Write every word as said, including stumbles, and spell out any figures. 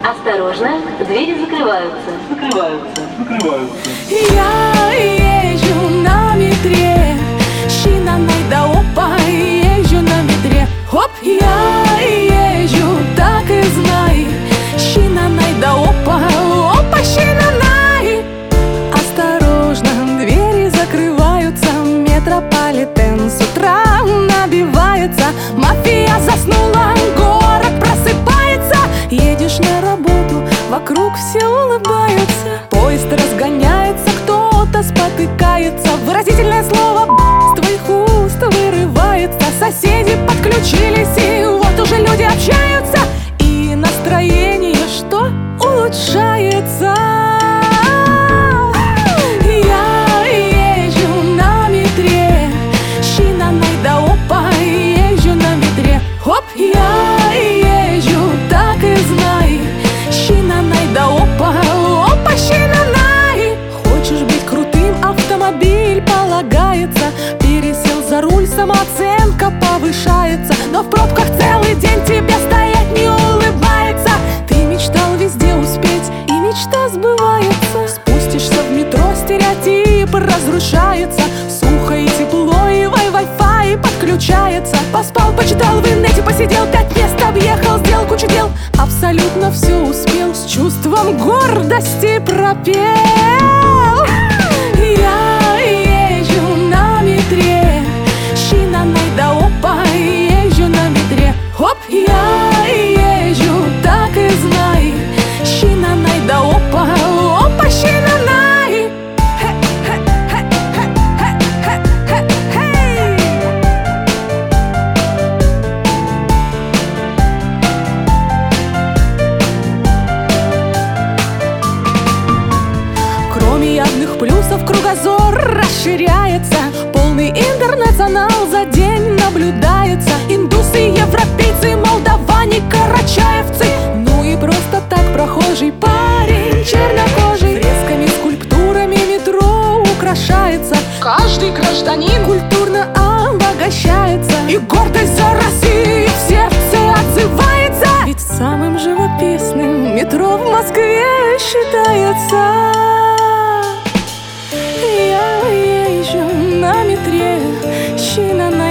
Осторожно, двери закрываются. Закрываются. Закрываются. Я езжу на метре, щина найда опа, езжу на метре. Хоп, я езжу, так и знай, щина найда опа, опа, щина най. Осторожно, двери закрываются, метрополитен с утра набивается. Мафия заснула, город просыпается. Едешь на работу, вокруг все улыбаются. Поезд разгоняется, кто-то спотыкается. Выразительное слово с твоих уст вырывается. Соседи подключились, и вот уже люди общаются. И настроение что? Улучшается. Я езжу на метре, щина найда опа, езжу на метре. Хоп, я езжу, так и знай, щина найда опа, опа, щина най. Хочешь быть крутым, автомобиль полагается. Пересел за руль, самооценка повышается. Но в пробках целый день тебе стоять не улыбается. Ты мечтал везде успеть, и мечта сбывается. Спустишься в метро, стереотип разрушается. Сухо и тепло, и вай-вай-фай подключается. Поспал, почитал в инете, посидел, пять мест объехал, сделал кучу дел. Абсолютно все успел, с чувством гордости пропел. Я езжу на метре, щина найда опа, езжу на метре. Хоп, я езжу, так и знай, щина найда опа, опа, щина най. Кроме явных плюсов кругозор расширяется. Полный интернационал за день наблюдается. Индусы, европейцы, молдаване, карачаевцы. Ну и просто так прохожий парень чернокожий. Фресками, скульптурами метро украшается. Каждый гражданин культурно обогащается. И гордость за Россию в сердце отзывается. Ведь самым живописным метро в Москве считается. Я езжу на метре, щина найда